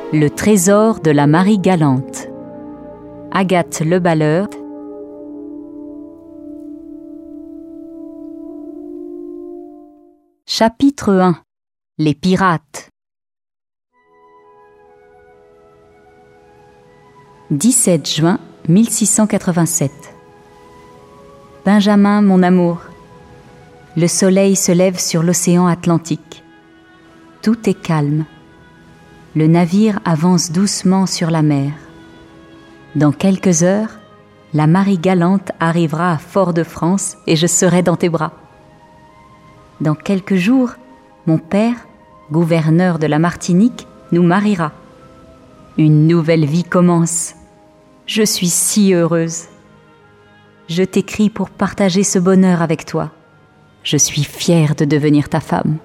Le trésor de la Marie Galante. Agathe Le Balleur. Chapitre 1. Les pirates. 17 juin 1687. Benjamin, mon amour, le soleil se lève sur l'océan Atlantique. Tout est calme. Le navire avance doucement sur la mer. Dans quelques heures, la Marie Galante arrivera à Fort-de-France et je serai dans tes bras. Dans quelques jours, mon père, gouverneur de la Martinique, nous mariera. Une nouvelle vie commence. Je suis si heureuse. Je t'écris pour partager ce bonheur avec toi. Je suis fière de devenir ta femme.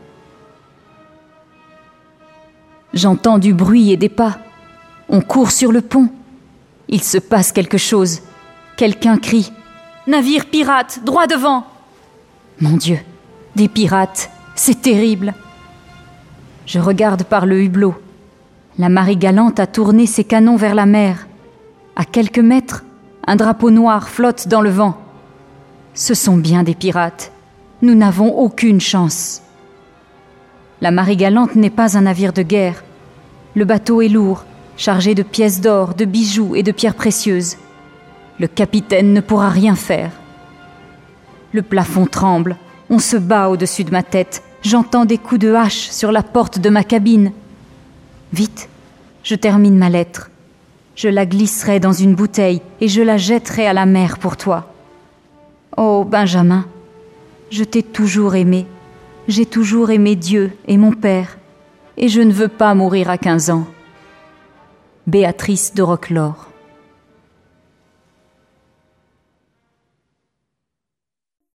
J'entends du bruit et des pas. On court sur le pont. Il se passe quelque chose. Quelqu'un crie « Navire pirate, droit devant !» Mon Dieu, des pirates, c'est terrible. Je regarde par le hublot. La Marie Galante a tourné ses canons vers la mer. À quelques mètres, un drapeau noir flotte dans le vent. Ce sont bien des pirates. Nous n'avons aucune chance. La Marie Galante n'est pas un navire de guerre. Le bateau est lourd, chargé de pièces d'or, de bijoux et de pierres précieuses. Le capitaine ne pourra rien faire. Le plafond tremble, on se bat au-dessus de ma tête. J'entends des coups de hache sur la porte de ma cabine. Vite, je termine ma lettre. Je la glisserai dans une bouteille et je la jetterai à la mer pour toi. Oh, Benjamin, je t'ai toujours aimé. J'ai toujours aimé Dieu et mon père. Et je ne veux pas mourir à 15 ans. Béatrice de Roquelaure.